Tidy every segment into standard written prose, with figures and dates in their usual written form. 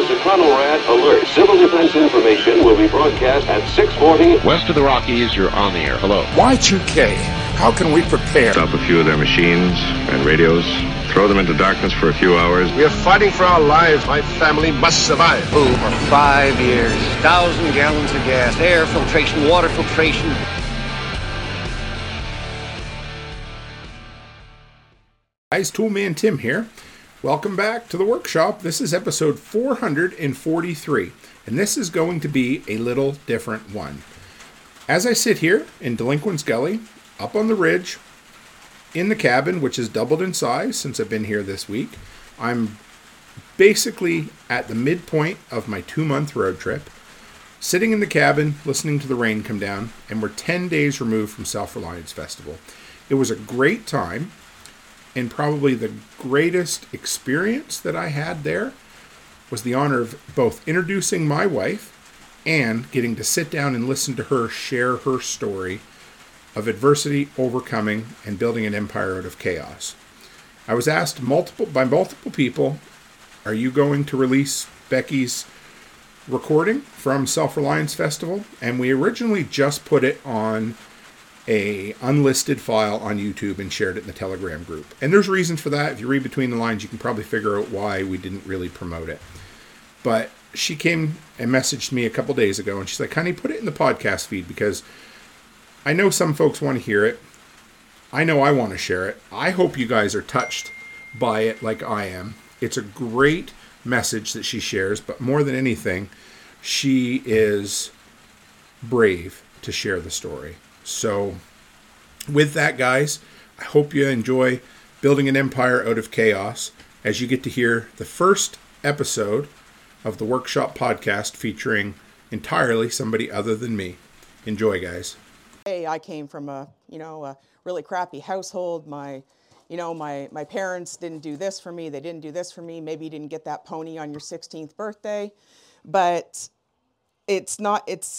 is a CONELRAD alert. Civil defense information will be broadcast at 6:40. West of the Rockies, you're on the air. Hello. Y2K, how can we prepare? Stop a few of their machines and radios. Throw them into darkness for a few hours. We are fighting for our lives. My family must survive. Oh, for 5 years. 1,000 gallons of gas, air filtration, water filtration. Guys, Toolman Tim here. Welcome back to the workshop. This is episode 443, and this is going to be a little different one. As I sit here in Delinquent's Gully, up on the ridge, in the cabin, which has doubled in size since I've been here this week, I'm basically at the midpoint of my 2-month road trip, sitting in the cabin, listening to the rain come down, and we're 10 days removed from Self-Reliance Festival. It was a great time, and probably the greatest experience that I had there was the honor of both introducing my wife and getting to sit down and listen to her share her story of adversity, overcoming, and building an empire out of chaos. I was asked by multiple people, are you going to release Becky's recording from Self-Reliance Festival? And we originally just put it on a unlisted file on YouTube and shared it in the Telegram group. And there's reasons for that. If you read between the lines, you can probably figure out why we didn't really promote it. But she came and messaged me a couple days ago, and she's like, honey, put it in the podcast feed, because I know some folks want to hear it. I know I want to share it. I hope you guys are touched by it like I am. It's a great message that she shares, but more than anything, she is brave to share the story. So with that, guys, I hope you enjoy building an empire out of chaos as you get to hear the first episode of the Workshop podcast featuring entirely somebody other than me. Enjoy, guys. I came from a really crappy household. My parents didn't do this for me. They didn't do this for me. Maybe you didn't get that pony on your 16th birthday, but it is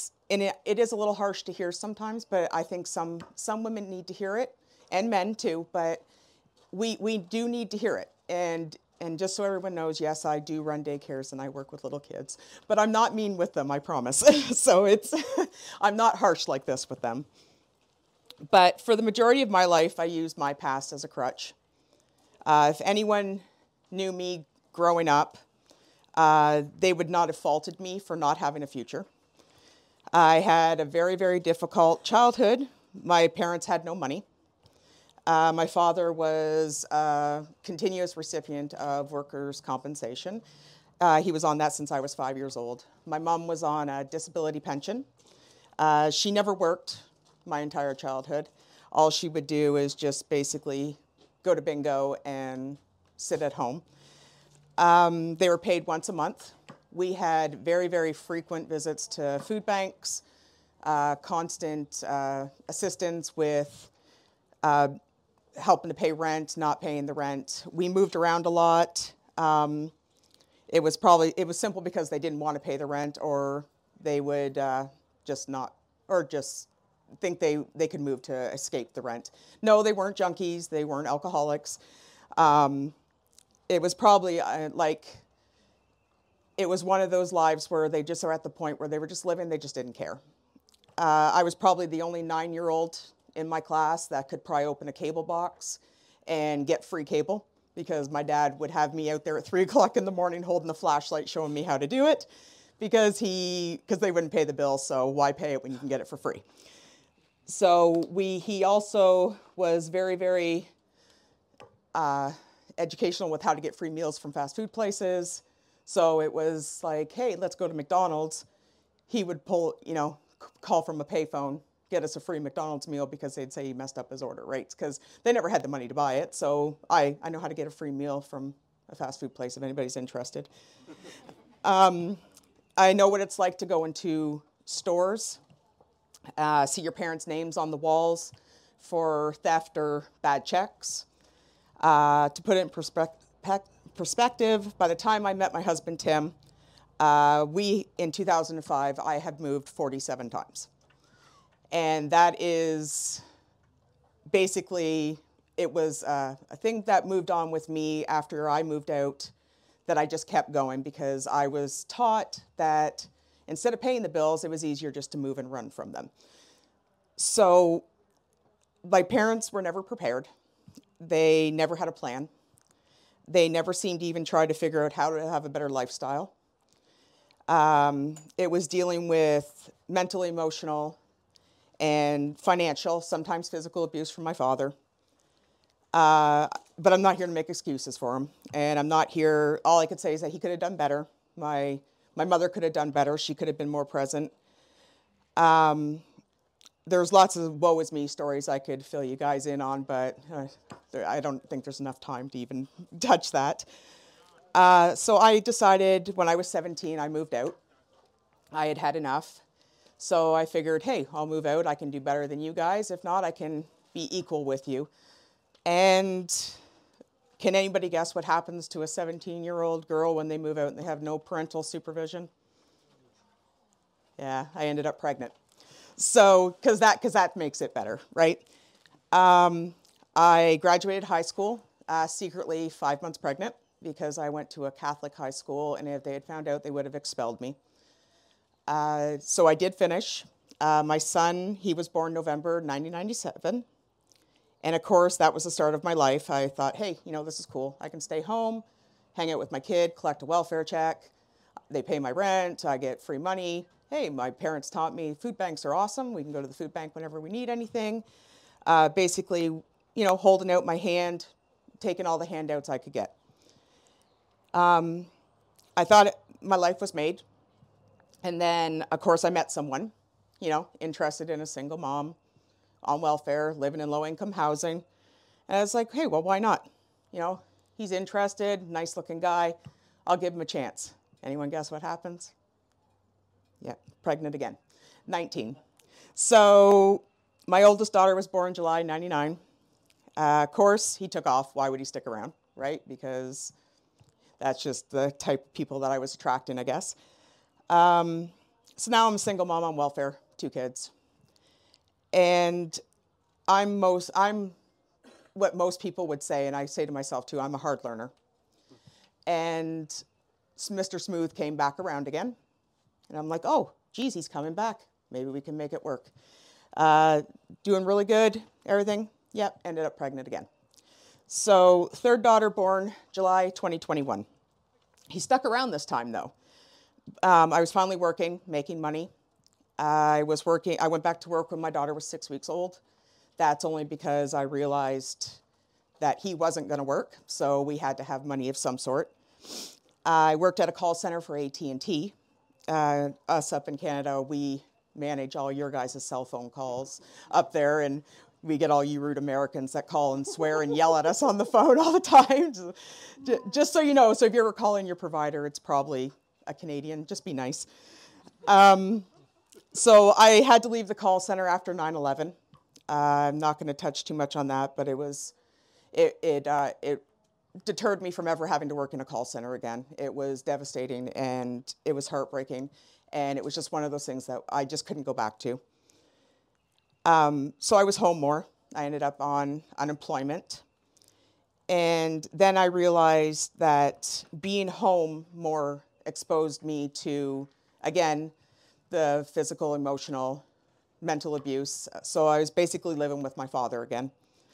a little harsh to hear sometimes, but I think some women need to hear it, and men too, but we do need to hear it. And just so everyone knows, yes, I do run daycares and I work with little kids, but I'm not mean with them, I promise. So I'm not harsh like this with them. But for the majority of my life, I used my past as a crutch. If anyone knew me growing up, they would not have faulted me for not having a future. I had a very, very difficult childhood. My parents had no money. My father was a continuous recipient of workers' compensation. He was on that since I was 5 years old. My mom was on a disability pension. She never worked my entire childhood. All she would do is just basically go to bingo and sit at home. They were paid once a month. We had very, very frequent visits to food banks, constant assistance with helping to pay rent, not paying the rent. We moved around a lot. It was simple because they didn't want to pay the rent, or they would just think they could move to escape the rent. No, they weren't junkies. They weren't alcoholics. It was probably it was one of those lives where they just are at the point where they were just living, they just didn't care. I was probably the only 9-year-old in my class that could pry open a cable box and get free cable, because my dad would have me out there at 3 o'clock in the morning holding a flashlight showing me how to do it, because they wouldn't pay the bill, so why pay it when you can get it for free? So he also was very, very educational with how to get free meals from fast food places. So it was like, hey, let's go to McDonald's. He would call from a payphone, get us a free McDonald's meal, because they'd say he messed up his order, right? Because they never had the money to buy it. So I know how to get a free meal from a fast food place if anybody's interested. I know what it's like to go into stores, see your parents' names on the walls for theft or bad checks. To put it in perspective, by the time I met my husband, Tim, in 2005, I had moved 47 times. And that is basically, it was a thing that moved on with me after I moved out that I just kept going because I was taught that instead of paying the bills, it was easier just to move and run from them. So my parents were never prepared. They never had a plan. They never seemed to even try to figure out how to have a better lifestyle. It was dealing with mental, emotional, and financial, sometimes physical abuse from my father. But I'm not here to make excuses for him. And I'm not here, all I could say is that he could have done better. My mother could have done better. She could have been more present. There's lots of woe is me stories I could fill you guys in on, but I don't think there's enough time to even touch that. So I decided when I was 17, I moved out. I had had enough. So I figured, hey, I'll move out. I can do better than you guys. If not, I can be equal with you. And can anybody guess what happens to a 17-year-old girl when they move out and they have no parental supervision? Yeah, I ended up pregnant. So, because that makes it better, right? I graduated high school, secretly 5 months pregnant, because I went to a Catholic high school, and if they had found out, they would have expelled me. So I did finish. My son, he was born November 1997. And of course, that was the start of my life. I thought, hey, this is cool. I can stay home, hang out with my kid, collect a welfare check. They pay my rent. I get free money. Hey, my parents taught me food banks are awesome. We can go to the food bank whenever we need anything. Basically, holding out my hand, taking all the handouts I could get. I thought my life was made. And then, of course, I met someone, interested in a single mom on welfare, living in low-income housing. And I was like, hey, well, why not? He's interested, nice-looking guy. I'll give him a chance. Anyone guess what happens? Yeah, pregnant again, 19. So my oldest daughter was born July 99. Of course, he took off. Why would he stick around, right? Because that's just the type of people that I was attracting, I guess. So now I'm a single mom on welfare, 2 kids. And I'm what most people would say, and I say to myself too, I'm a hard learner. And Mr. Smooth came back around again. And I'm like, oh, geez, he's coming back. Maybe we can make it work. Doing really good, everything. Yep, ended up pregnant again. So 3rd daughter born July 2021. He stuck around this time, though. I was finally working, making money. I went back to work when my daughter was 6 weeks old. That's only because I realized that he wasn't going to work, so we had to have money of some sort. I worked at a call center for AT&T. Us up in Canada, we manage all your guys' cell phone calls up there, and we get all you rude Americans that call and swear and yell at us on the phone all the time. Just so you know, so if you're ever calling your provider, it's probably a Canadian. Just be nice. So I had to leave the call center after 9/11. I'm not going to touch too much on that, but it deterred me from ever having to work in a call center again. It was devastating and it was heartbreaking, and it was just one of those things that I just couldn't go back to. So I was home more. I ended up on unemployment. And then I realized that being home more exposed me to, again, the physical, emotional, mental abuse. So I was basically living with my father again.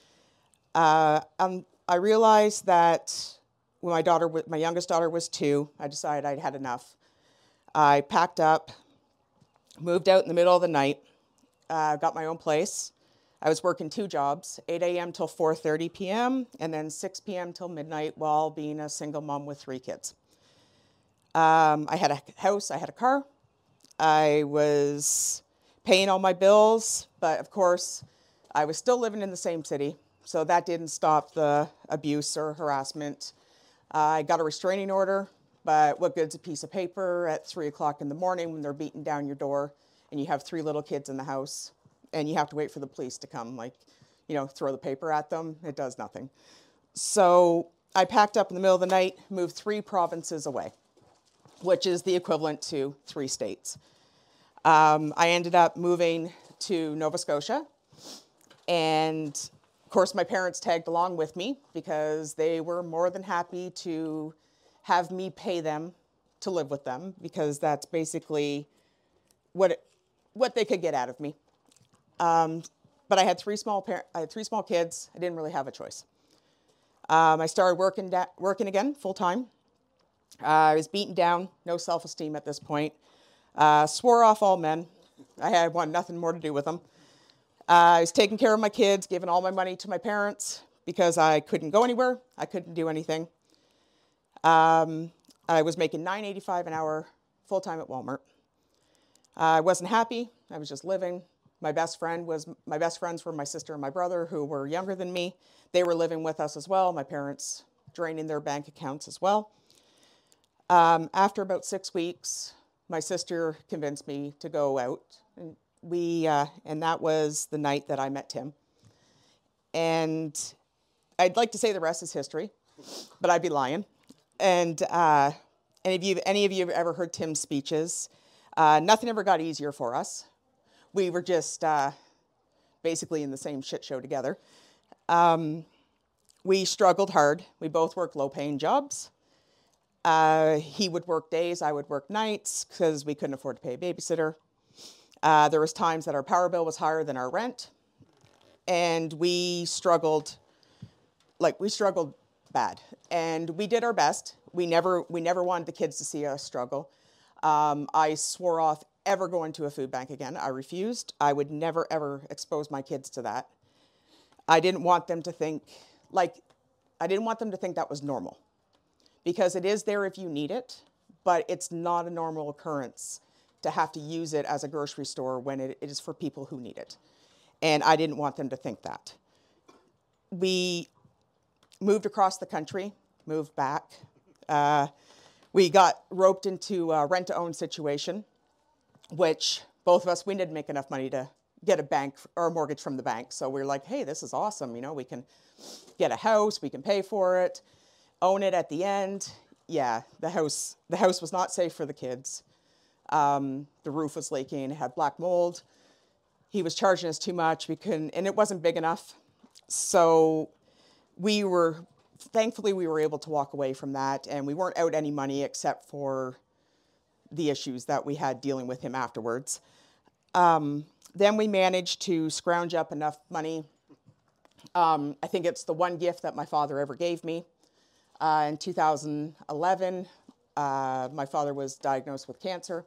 I realized that when my youngest daughter was 2, I decided I'd had enough. I packed up, moved out in the middle of the night, got my own place. I was working 2 jobs, 8 a.m. till 4:30 p.m. and then 6 p.m. till midnight while being a single mom with 3 kids. I had a house, I had a car. I was paying all my bills, but of course, I was still living in the same city, so that didn't stop the abuse or harassment. I got a restraining order, but what good's a piece of paper at 3 o'clock in the morning when they're beating down your door and you have 3 little kids in the house and you have to wait for the police to come, throw the paper at them? It does nothing. So I packed up in the middle of the night, moved 3 provinces away, which is the equivalent to 3 states. I ended up moving to Nova Scotia, and of course my parents tagged along with me because they were more than happy to have me pay them to live with them, because that's basically what they could get out of me. But I had three small kids. I didn't really have a choice. I started working again full time. I was beaten down, no self-esteem at this point. Swore off all men. I wanted nothing more to do with them. I was taking care of my kids, giving all my money to my parents because I couldn't go anywhere. I couldn't do anything. I was making $9.85 an hour full time at Walmart. I wasn't happy. I was just living. My best friends were my sister and my brother, who were younger than me. They were living with us as well. My parents draining their bank accounts as well. After about 6 weeks, my sister convinced me to go out, and that was the night that I met Tim. And I'd like to say the rest is history, but I'd be lying. And any of you have ever heard Tim's speeches? Nothing ever got easier for us. We were just basically in the same shit show together. We struggled hard. We both worked low-paying jobs. He would work days, I would work nights, because we couldn't afford to pay a babysitter. There was times that our power bill was higher than our rent, and we struggled bad. And we did our best. We never wanted the kids to see us struggle. I swore off ever going to a food bank again. I refused. I would never, ever expose my kids to that. I didn't want them to think that was normal, because it is there if you need it, but it's not a normal occurrence to have to use it as a grocery store when it is for people who need it. And I didn't want them to think that. We moved across the country, moved back. We got roped into a rent-to-own situation, which both of us, we didn't make enough money to get a bank or a mortgage from the bank. So we were like, hey, this is awesome. You know, we can get a house, we can pay for it, own it at the end. Yeah, the house was not safe for the kids. The roof was leaking, it had black mold. He was charging us too much. And it wasn't big enough. So thankfully we were able to walk away from that, and we weren't out any money except for the issues that we had dealing with him afterwards. Then we managed to scrounge up enough money. I think it's the one gift that my father ever gave me. In 2011, my father was diagnosed with cancer.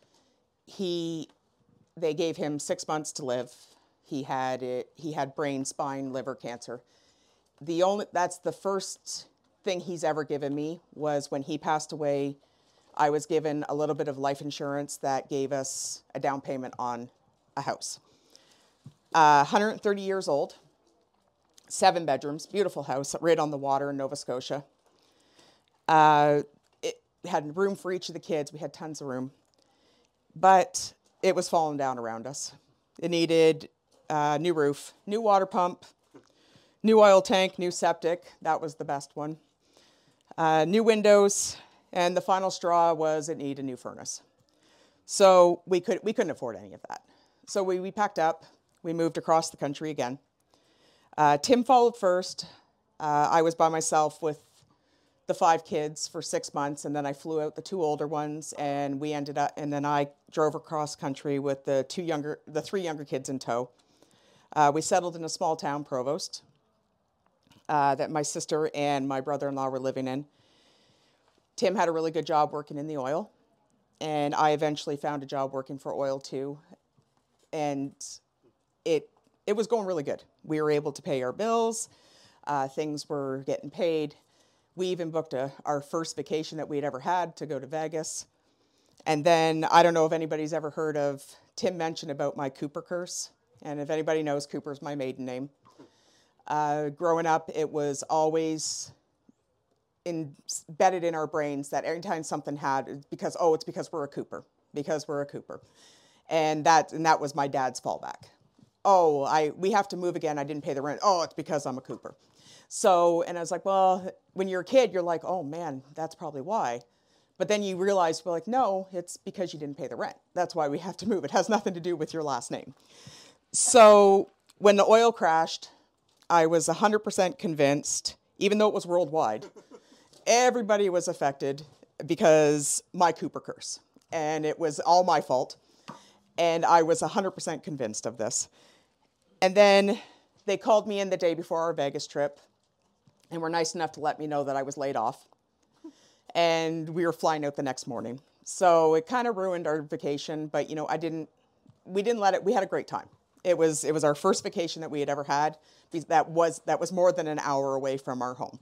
They gave him 6 months to live. He had brain, spine, liver cancer. That's the first thing he's ever given me. Was when he passed away, I was given a little bit of life insurance that gave us a down payment on a house. 130 years old, 7 bedrooms, beautiful house, right on the water in Nova Scotia. It had room for each of the kids. We had tons of room. But it was falling down around us. It needed a new roof, new water pump, new oil tank, new septic. That was the best one. New windows. And the final straw was it needed a new furnace. So we couldn't afford any of that. So we packed up. We moved across the country again. Tim followed first. I was by myself with the 5 kids for 6 months, and then I flew out the 2 older ones, and then I drove across country with the 3 younger kids in tow. We settled in a small town, Provost, that my sister and my brother-in-law were living in. Tim had a really good job working in the oil, and I eventually found a job working for oil too. And it was going really good. We were able to pay our bills. Things were getting paid. We even booked our first vacation that we'd ever had to go to Vegas. And then, I don't know if anybody's ever heard of, Tim mentioned about my Cooper curse. And if anybody knows, Cooper's my maiden name. Growing up, it was always embedded in our brains that every time something it's because we're a Cooper. Because we're a Cooper. And that was my dad's fallback. We have to move again. I didn't pay the rent. It's because I'm a Cooper. So, and I was like, well, when you're a kid, you're like, oh man, that's probably why. But then you realize, well, like, no, it's because you didn't pay the rent. That's why we have to move. It has nothing to do with your last name. So when the oil crashed, I was 100% convinced, even though it was worldwide, everybody was affected because my Cooper curse. And it was all my fault. And I was 100% convinced of this. And then they called me in the day before our Vegas trip and were nice enough to let me know that I was laid off. And we were flying out the next morning. So it kind of ruined our vacation, but we didn't let it, we had a great time. It was our first vacation that we had ever had. That was more than an hour away from our home.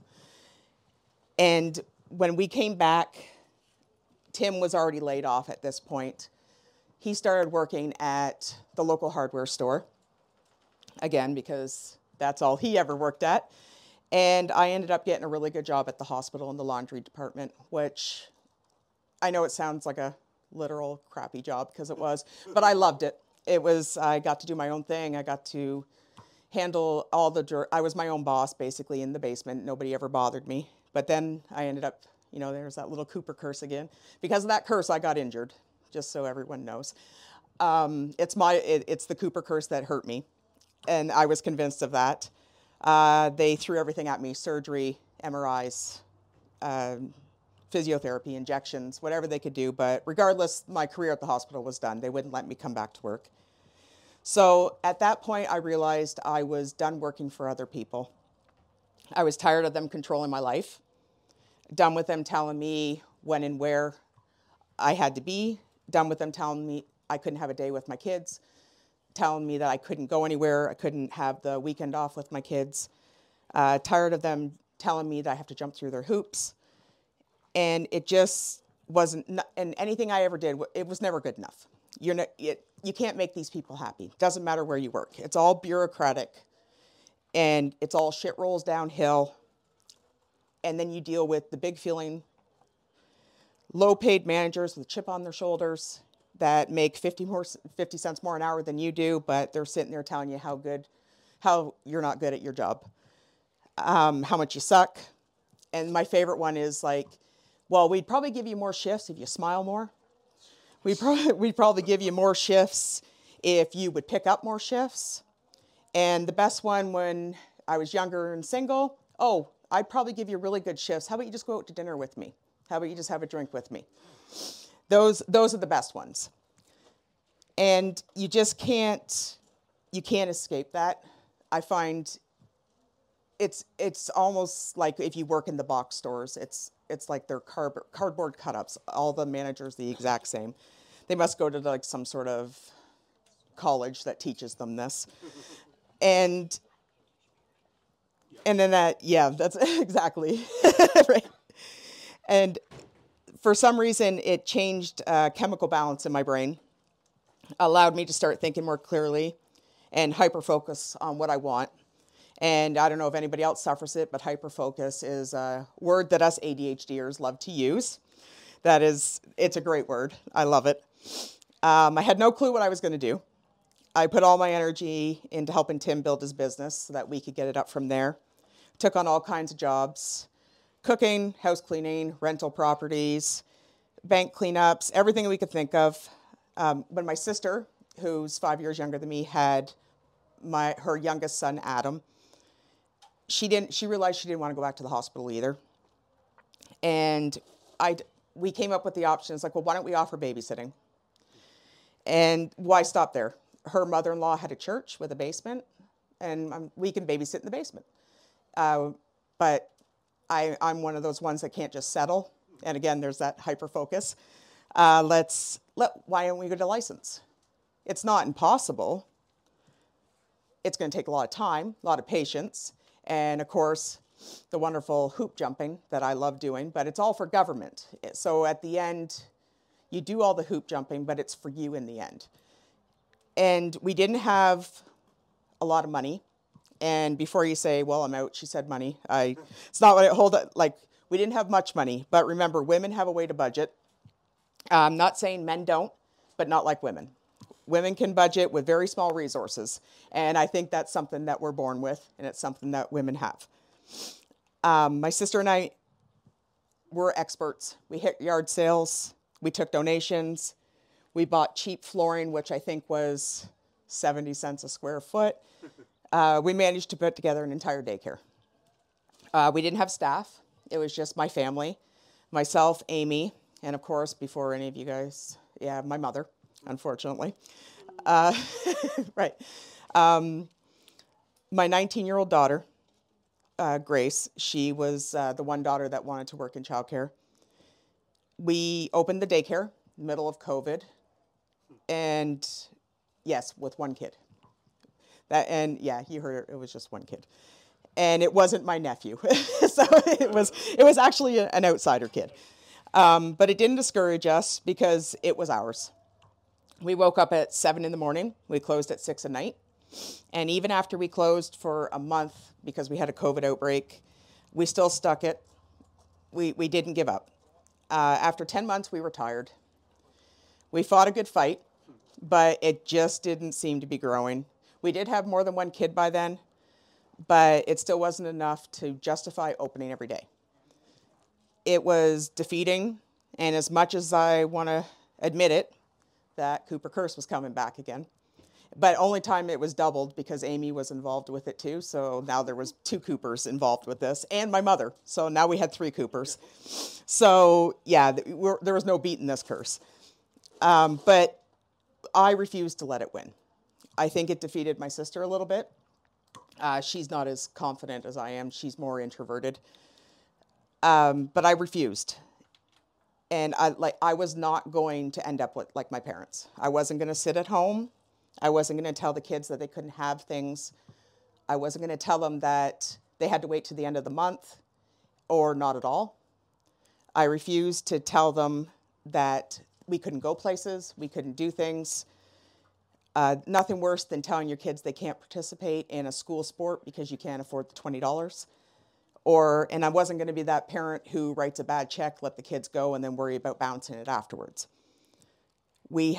And when we came back, Tim was already laid off at this point. He started working at the local hardware store, again, because that's all he ever worked at. And I ended up getting a really good job at the hospital in the laundry department, which I know it sounds like a literal crappy job, because it was, but I loved it. I got to do my own thing. I got to handle all the dirt. I was my own boss, basically, in the basement. Nobody ever bothered me. But then I ended up, there's that little Cooper curse again. Because of that curse, I got injured, just so everyone knows. It's the Cooper curse that hurt me. And I was convinced of that. They threw everything at me: surgery, MRIs, physiotherapy, injections, whatever they could do. But regardless, my career at the hospital was done. They wouldn't let me come back to work. So at that point, I realized I was done working for other people. I was tired of them controlling my life, done with them telling me when and where I had to be, done with them telling me I couldn't have a day with my kids, telling me that I couldn't go anywhere, I couldn't have the weekend off with my kids, tired of them telling me that I have to jump through their hoops. And it just wasn't, and anything I ever did, it was never good enough. You can't make these people happy. Doesn't matter where you work. It's all bureaucratic, and it's all shit rolls downhill. And then you deal with the big feeling, low-paid managers with a chip on their shoulders that make 50 cents more an hour than you do, but they're sitting there telling you how you're not good at your job, how much you suck. And my favorite one is like, well, we'd probably give you more shifts if you smile more. We'd probably give you more shifts if you would pick up more shifts. And the best one when I was younger and single, I'd probably give you really good shifts. How about you just go out to dinner with me? How about you just have a drink with me? Those are the best ones. And you just can't escape that. I find it's almost like if you work in the box stores, it's like they're cardboard cut-ups. All the managers the exact same. They must go to like some sort of college that teaches them this. And then that's exactly right. And for some reason, it changed chemical balance in my brain, allowed me to start thinking more clearly and hyper-focus on what I want. And I don't know if anybody else suffers it, but hyper-focus is a word that us ADHDers love to use. It's a great word. I love it. I had no clue what I was going to do. I put all my energy into helping Tim build his business so that we could get it up from there. Took on all kinds of jobs: cooking, house cleaning, rental properties, bank cleanups, everything we could think of. When my sister, who's 5 years younger than me, had her youngest son, Adam, she realized she didn't want to go back to the hospital either. And we came up with the option. It's like, well, why don't we offer babysitting? And why stop there? Her mother-in-law had a church with a basement, and we can babysit in the basement. But I'm one of those ones that can't just settle. And again, there's that hyper-focus. Why don't we get a license? It's not impossible. It's going to take a lot of time, a lot of patience, and of course, the wonderful hoop jumping that I love doing, but it's all for government. So at the end, you do all the hoop jumping, but it's for you in the end. And we didn't have a lot of money. And before you say, well, I'm out, she said money. It's not what I hold it, like, we didn't have much money, but remember, women have a way to budget. I'm not saying men don't, but not like women. Women can budget with very small resources, and I think that's something that we're born with, and it's something that women have. My sister and I were experts. We hit yard sales, we took donations, we bought cheap flooring, which I think was 70 cents a square foot. We managed to put together an entire daycare. We didn't have staff, It was just my family, myself, Amy, and of course, before any of you guys, my mother, unfortunately. Right. My 19-year-old daughter, Grace, she was the one daughter that wanted to work in childcare. We opened the daycare, middle of COVID, and yes, with one kid. You heard it was just one kid. And it wasn't my nephew. So it was actually an outsider kid. But it didn't discourage us because it was ours. We woke up at 7 in the morning. We closed at 6 at night. And even after we closed for a month because we had a COVID outbreak, we still stuck it. We didn't give up. After 10 months, we retired. We fought a good fight, but it just didn't seem to be growing. We did have more than one kid by then, but it still wasn't enough to justify opening every day. It was defeating, and as much as I want to admit it, that Cooper Curse was coming back again. But only time it was doubled because Amy was involved with it too. So now there was 2 Coopers involved with this, and my mother. So now we had 3 Coopers. So yeah, there was no beating this curse. But I refused to let it win. I think it defeated my sister a little bit. She's not as confident as I am. She's more introverted. But I refused. And I was not going to end up like my parents. I wasn't going to sit at home. I wasn't going to tell the kids that they couldn't have things. I wasn't going to tell them that they had to wait to the end of the month or not at all. I refused to tell them that we couldn't go places, we couldn't do things. Nothing worse than telling your kids they can't participate in a school sport because you can't afford the $20. And I wasn't going to be that parent who writes a bad check, let the kids go, and then worry about bouncing it afterwards. We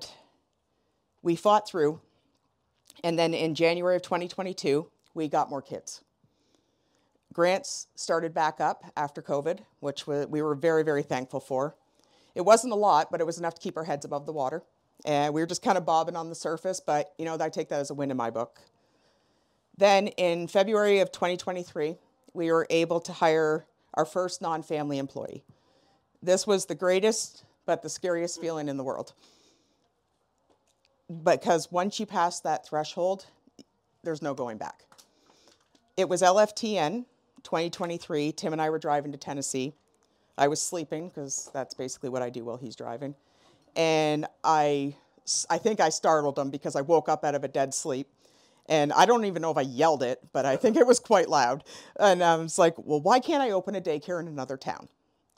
fought through, and then in January of 2022, we got more kids. Grants started back up after COVID, which we were very, very thankful for. It wasn't a lot, but it was enough to keep our heads above the water. And we were just kind of bobbing on the surface, but I take that as a win in my book. Then in February of 2023, we were able to hire our first non-family employee. This was the greatest, but the scariest feeling in the world. Because once you pass that threshold, there's no going back. It was LFTN 2023. Tim and I were driving to Tennessee. I was sleeping because that's basically what I do while he's driving. And I think I startled him because I woke up out of a dead sleep. And I don't even know if I yelled it, but I think it was quite loud. And I was like, well, why can't I open a daycare in another town?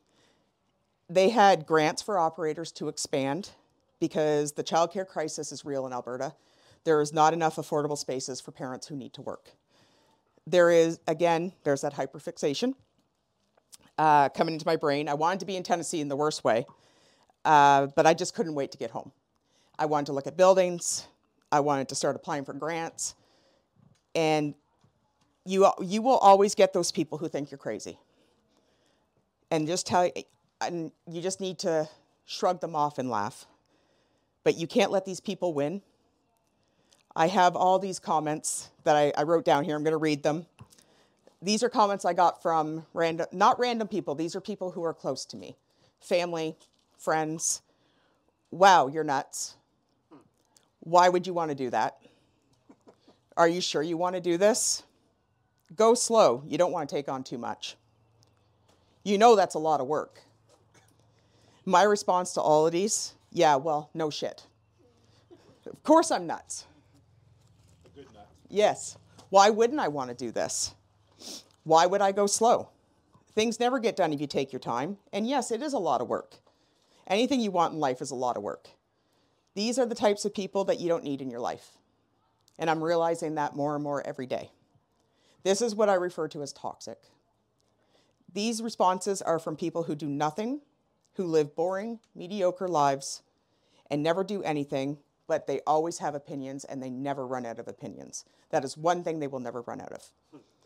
They had grants for operators to expand because the childcare crisis is real in Alberta. There is not enough affordable spaces for parents who need to work. There's that hyperfixation coming into my brain. I wanted to be in Tennessee in the worst way, but I just couldn't wait to get home. I wanted to look at buildings. I wanted to start applying for grants. And you will always get those people who think you're crazy. And you just need to shrug them off and laugh. But you can't let these people win. I have all these comments that I wrote down here. I'm going to read them. These are comments I got from not random people. These are people who are close to me. Family, friends. Wow, you're nuts. Why would you want to do that? Are you sure you want to do this? Go slow. You don't want to take on too much. That's a lot of work. My response to all of these, no shit. Of course I'm nuts. Good nuts. Yes. Why wouldn't I want to do this? Why would I go slow? Things never get done if you take your time. And yes, it is a lot of work. Anything you want in life is a lot of work. These are the types of people that you don't need in your life. And I'm realizing that more and more every day. This is what I refer to as toxic. These responses are from people who do nothing, who live boring, mediocre lives, and never do anything, but they always have opinions and they never run out of opinions. That is one thing they will never run out of.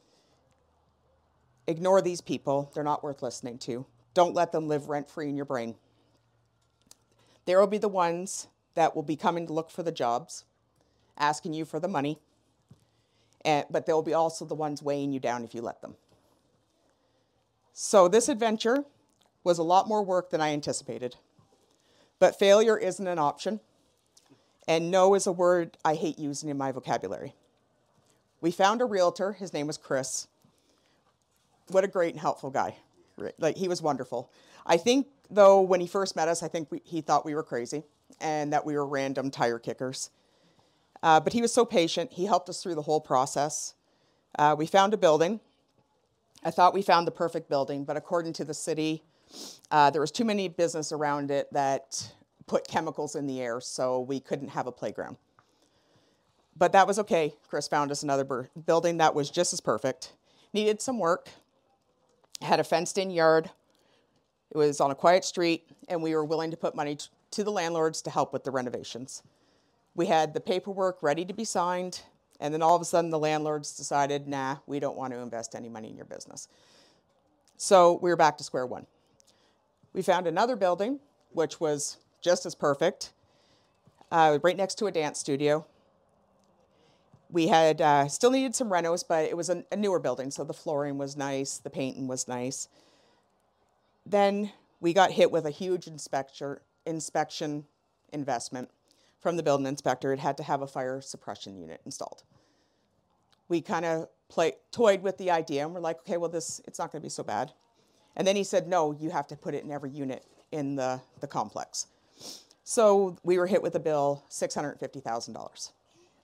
Ignore these people. They're not worth listening to. Don't let them live rent-free in your brain. There will be the ones that will be coming to look for the jobs, asking you for the money, but there will be also the ones weighing you down if you let them. So this adventure was a lot more work than I anticipated. But failure isn't an option, and no is a word I hate using in my vocabulary. We found a realtor. His name was Chris. What a great and helpful guy. Like, he was wonderful. I think, though, when he first met us, I think he thought we were crazy and that we were random tire kickers. But he was so patient. He helped us through the whole process. We found a building. I thought we found the perfect building, but according to the city, there was too many business around it that put chemicals in the air, so we couldn't have a playground. But that was okay. Chris found us another building that was just as perfect. Needed some work. Had a fenced-in yard. It was on a quiet street, and we were willing to put money to the landlords to help with the renovations. We had the paperwork ready to be signed, and then all of a sudden the landlords decided, nah, we don't want to invest any money in your business. So we were back to square one. We found another building, which was just as perfect, right next to a dance studio. We had still needed some renos, but it was a newer building, so the flooring was nice, the painting was nice. Then we got hit with a huge inspection investment from the building inspector. It had to have a fire suppression unit installed. We kind of toyed with the idea, and we're like, okay, well, it's not going to be so bad. And then he said, no, you have to put it in every unit in the complex. So we were hit with a bill, $650,000.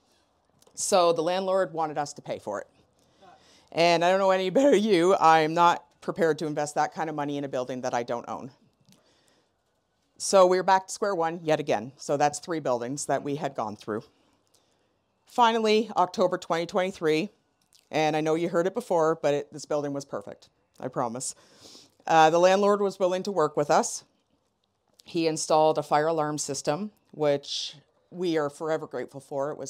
So the landlord wanted us to pay for it. And I don't know any better you, I'm not prepared to invest that kind of money in a building that I don't own. So we were back to square one yet again. So that's 3 buildings that we had gone through. Finally, October 2023, and I know you heard it before, but this building was perfect, I promise. The landlord was willing to work with us. He installed a fire alarm system, which we are forever grateful for. It was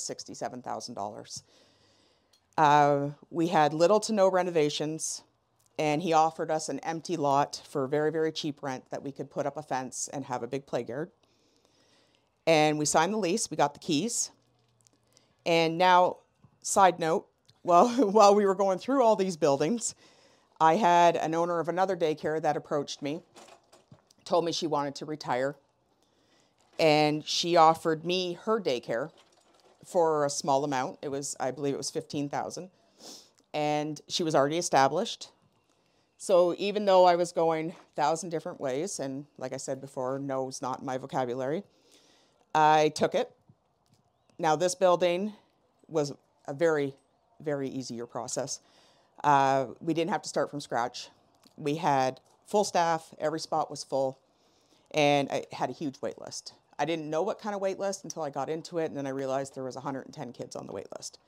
$67,000. We had little to no renovations, and he offered us an empty lot for very, very cheap rent that we could put up a fence and have a big playground. And we signed the lease. We got the keys. And now, side note, well, while we were going through all these buildings, I had an owner of another daycare that approached me, told me she wanted to retire, and she offered me her daycare for a small amount. I believe it was $15,000, and she was already established. So even though I was going 1,000 different ways, and like I said before, no is not in my vocabulary, I took it. Now this building was a very, very easier process. We didn't have to start from scratch. We had full staff, every spot was full, and I had a huge wait list. I didn't know what kind of wait list until I got into it, and then I realized there was 110 kids on the wait list.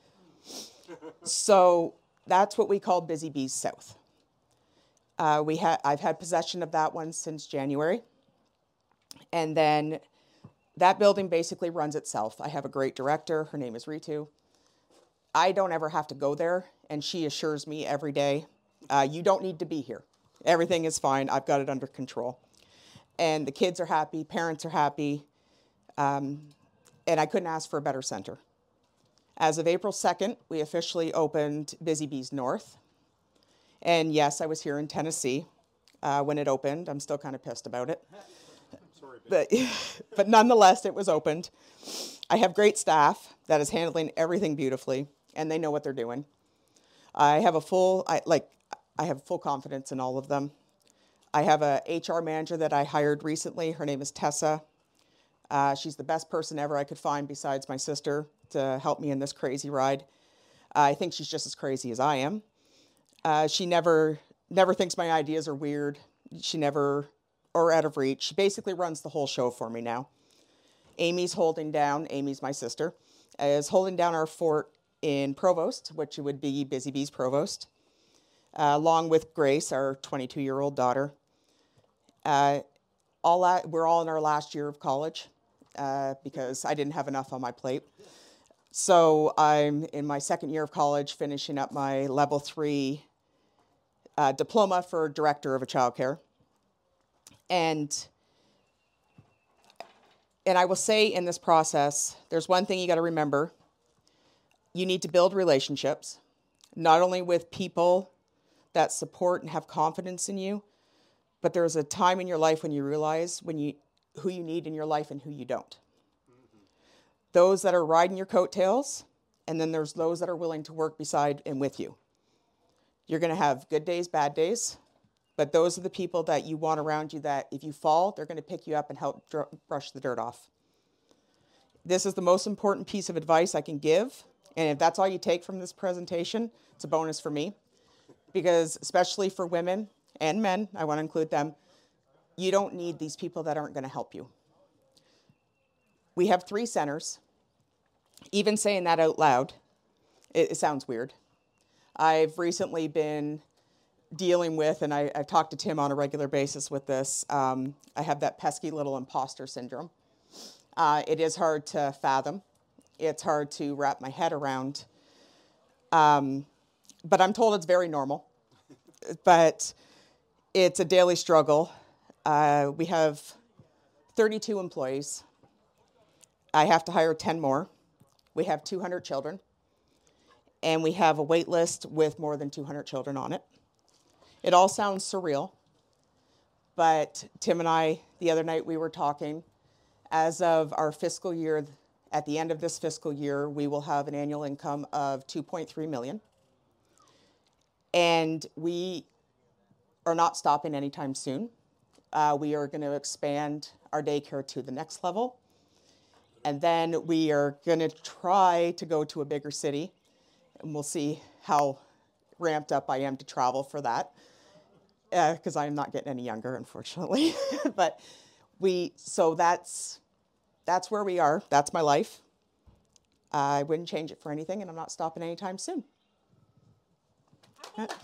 So that's what we call Busy Bees South. I've had possession of that one since January, and then that building basically runs itself. I have a great director. Her name is Ritu. I don't ever have to go there, and she assures me every day, you don't need to be here. Everything is fine. I've got it under control. And the kids are happy, parents are happy, and I couldn't ask for a better center. As of April 2nd, we officially opened Busy Bees North. And yes, I was here in Tennessee when it opened. I'm still kind of pissed about it. But nonetheless, it was opened. I have great staff that is handling everything beautifully, and they know what they're doing. I have full confidence in all of them. I have a HR manager that I hired recently. Her name is Tessa. She's the best person ever I could find besides my sister to help me in this crazy ride. I think she's just as crazy as I am. She never thinks my ideas are weird. Or out of reach. She basically runs the whole show for me now. Amy's my sister, is holding down our fort in Provost, which would be Busy Bees Provost, along with Grace, our 22-year-old daughter. We're all in our last year of college because I didn't have enough on my plate. So I'm in my second year of college, finishing up my level 3 diploma for director of a childcare. And I will say in this process, there's one thing you got to remember. You need to build relationships, not only with people that support and have confidence in you. But there's a time in your life when you realize who you need in your life and who you don't. Those that are riding your coattails, and then there's those that are willing to work beside and with you. You're going to have good days, bad days, but those are the people that you want around you that if you fall, they're going to pick you up and help brush the dirt off. This is the most important piece of advice I can give, and if that's all you take from this presentation, it's a bonus for me, because especially for women and men, I want to include them, you don't need these people that aren't going to help you. We have 3 centers. Even saying that out loud, it sounds weird. I've recently been dealing with, and I've talked to Tim on a regular basis with this, I have that pesky little imposter syndrome. It is hard to fathom. It's hard to wrap my head around. But I'm told it's very normal. But it's a daily struggle. We have 32 employees. I have to hire 10 more. We have 200 children. And we have a wait list with more than 200 children on it. It all sounds surreal. But Tim and I, the other night we were talking, as of our fiscal year, at the end of this fiscal year, we will have an annual income of $2.3 million. And we are not stopping anytime soon. We are going to expand our daycare to the next level. And then we are going to try to go to a bigger city. And we'll see how ramped up I am to travel for that. Because I'm not getting any younger, unfortunately. But so that's where we are. That's my life. I wouldn't change it for anything, and I'm not stopping anytime soon. Am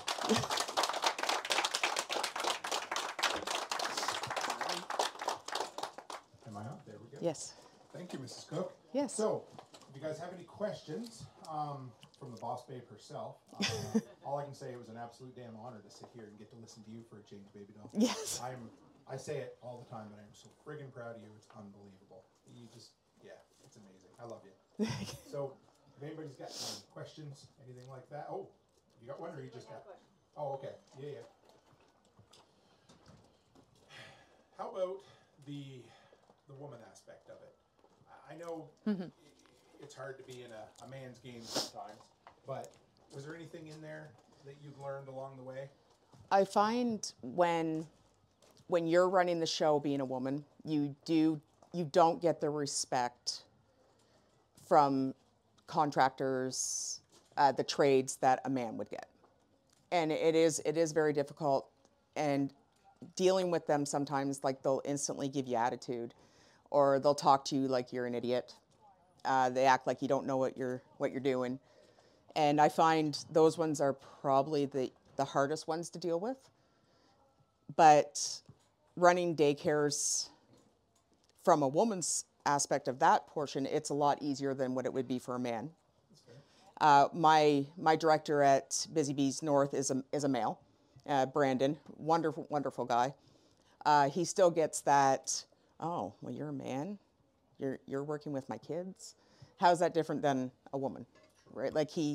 I on? There we go. Yes. Thank you, Mrs. Cook. Yes. So, if you guys have any questions from the boss babe herself, all I can say, it was an absolute damn honor to sit here and get to listen to you for a change, baby doll. Yes. I say it all the time, but I'm so friggin' proud of you. It's unbelievable. You just, yeah, it's amazing. I love you. So, if anybody's got any questions, anything like that. Oh, you got one, or you just got? Oh, okay. Yeah. How about the woman aspect of it? I know it's hard to be in a man's game sometimes, but was there anything in there that you've learned along the way? I find when you're running the show, being a woman, you don't get the respect from contractors, the trades that a man would get. And it is very difficult, and dealing with them sometimes, like, they'll instantly give you attitude, or they'll talk to you like you're an idiot. They act like you don't know what you're doing. And I find those ones are probably the hardest ones to deal with. But running daycares, from a woman's aspect of that portion, it's a lot easier than what it would be for a man. My director at Busy Bees North is a male, Brandon, wonderful guy. He still gets that, oh, well, you're a man, you're working with my kids. How's that different than a woman, right?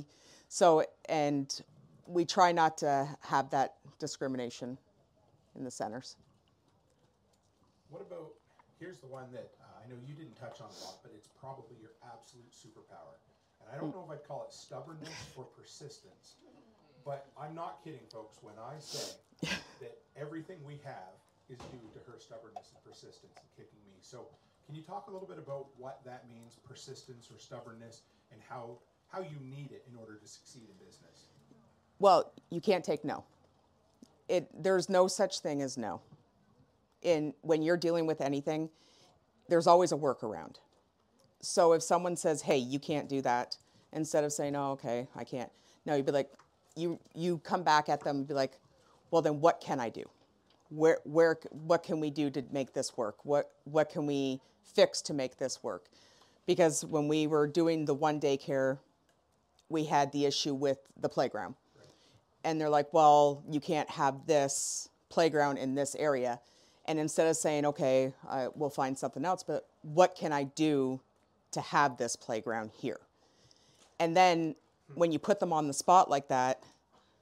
And we try not to have that discrimination in the centers. What about, here's the one that I know you didn't touch on a lot, but it's probably your absolute superpower. And I don't know if I'd call it stubbornness or persistence, but I'm not kidding, folks, when I say that everything we have is due to her stubbornness and persistence in kicking me. So can you talk a little bit about what that means, persistence or stubbornness, and how you need it in order to succeed in business? Well, you can't take no. There's no such thing as no. When you're dealing with anything, there's always a workaround. So if someone says, hey, you can't do that, instead of saying, oh, okay, I can't. No, you'd be like, you come back at them and be like, well, then what can I do? What can we do to make this work? What can we fix to make this work? Because when we were doing the one daycare, we had the issue with the playground. Right. And they're like, well, you can't have this playground in this area. And instead of saying, okay, we'll find something else, but what can I do to have this playground here? And then when you put them on the spot like that,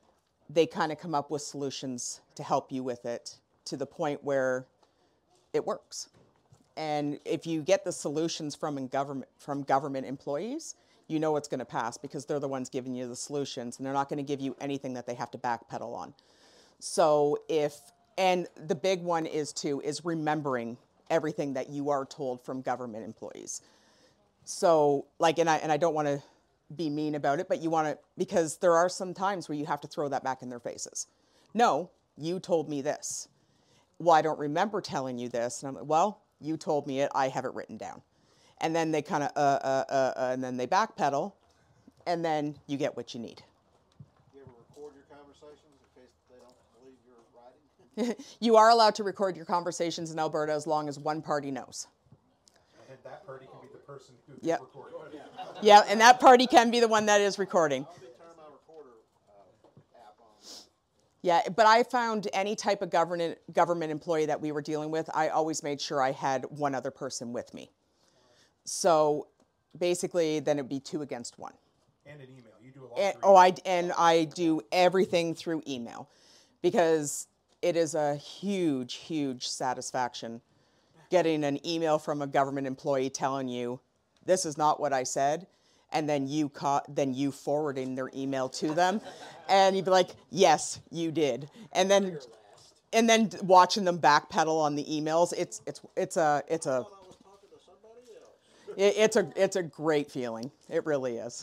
they kind of come up with solutions to help you with it to the point where it works. And if you get the solutions from government employees, you know it's going to pass because they're the ones giving you the solutions, and they're not going to give you anything that they have to backpedal on. So and the big one is remembering everything that you are told from government employees. So and I don't want to be mean about it, but you want to, because there are some times where you have to throw that back in their faces. No, you told me this. Well, I don't remember telling you this. And I'm like, well, you told me it, I have it written down. And then they kind of, and then they backpedal, and then you get what you need. You ever record your conversations in case they don't believe you're writing? You are allowed to record your conversations in Alberta as long as one party knows. And that party can be the person who Yep. recorded. Yeah, and that party can be the one that is recording. I'll be turning my recorder app on. Yeah, but I found any type of government employee that we were dealing with, I always made sure I had one other person with me. So basically, then it'd be 2 against 1. And an email. You do a lot through I do everything through email because it is a huge, huge satisfaction getting an email from a government employee telling you this is not what I said, and then you forwarding their email to them, and you'd be like, yes, you did, and then watching them backpedal on the emails. It's a great feeling. It really is.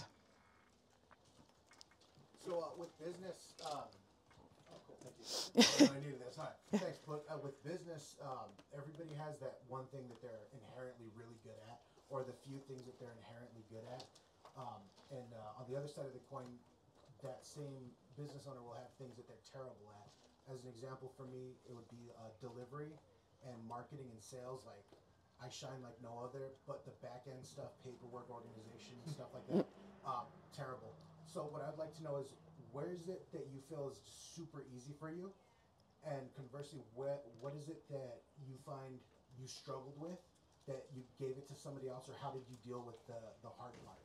So with business, cool, thank you. I needed this. Hi, thanks. But with business, everybody has that one thing that they're inherently really good at, or the few things that they're inherently good at. And on the other side of the coin, that same business owner will have things that they're terrible at. As an example, for me, it would be delivery and marketing and sales. Like, I shine like no other, but the back end stuff, paperwork, organization, stuff like that, terrible. So what I'd like to know is, where is it that you feel is super easy for you? And conversely, what is it that you find you struggled with that you gave it to somebody else, or how did you deal with the hard part?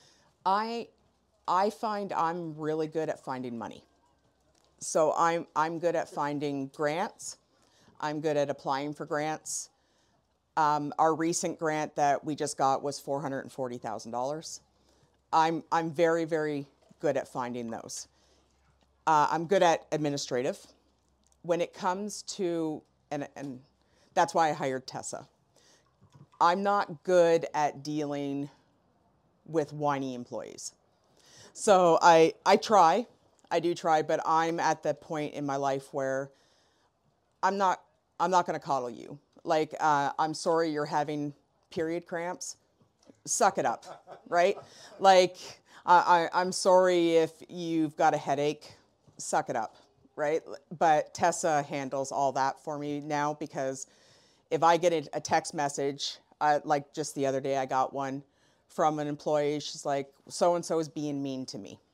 I find I'm really good at finding money. So I'm good at finding grants. I'm good at applying for grants. Our recent grant that we just got was $440,000. I'm very, very good at finding those. I'm good at administrative. When it comes to, and that's why I hired Tessa. I'm not good at dealing with whiny employees. So I do try, but I'm at the point in my life where I'm not going to coddle you. Like, I'm sorry you're having period cramps. Suck it up, right? Like, I'm sorry if you've got a headache. Suck it up, right? But Tessa handles all that for me now, because if I get a text message, like just the other day I got one from an employee. She's like, so-and-so is being mean to me.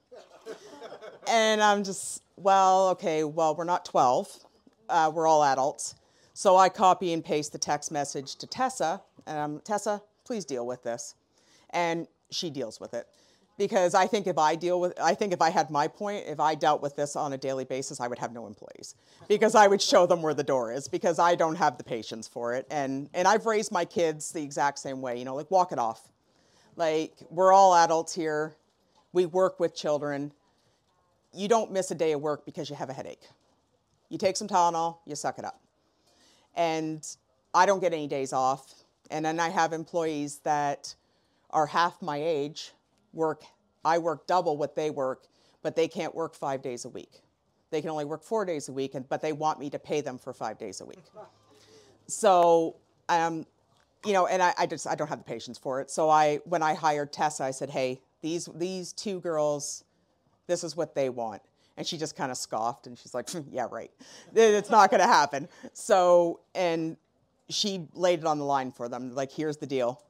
And I'm just, okay, we're not 12. We're all adults. So I copy and paste the text message to Tessa, and I'm, Tessa, please deal with this. And she deals with it. Because I think if I had my point, if I dealt with this on a daily basis, I would have no employees. Because I would show them where the door is, because I don't have the patience for it. And I've raised my kids the exact same way, like, walk it off. Like, we're all adults here. We work with children. You don't miss a day of work because you have a headache. You take some Tylenol, you suck it up. And I don't get any days off. And then I have employees that are half my age, I work double what they work, but they can't work 5 days a week. They can only work 4 days a week, but they want me to pay them for 5 days a week. So, and I don't have the patience for it. So when I hired Tessa, I said, hey, these 2 girls, this is what they want. And she just kind of scoffed, and she's like, yeah, right. It's not going to happen. So, and she laid it on the line for them. Like, here's the deal.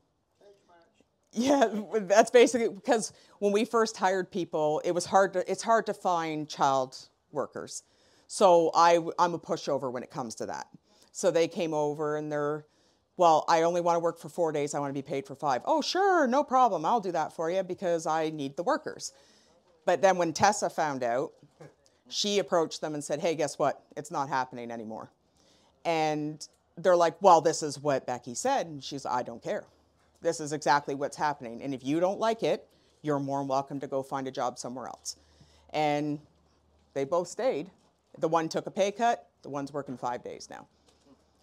Yeah, that's basically, because when we first hired people, it's hard to find child workers. So I'm a pushover when it comes to that. So they came over and I only want to work for 4 days. I want to be paid for 5. Oh, sure, no problem. I'll do that for you because I need the workers. But then when Tessa found out, She approached them and said, hey, guess what? It's not happening anymore. And they're like, well, this is what Becky said. And she's, I don't care. This is exactly what's happening. And if you don't like it, you're more than welcome to go find a job somewhere else. And they both stayed. The one took a pay cut. The one's working 5 days now.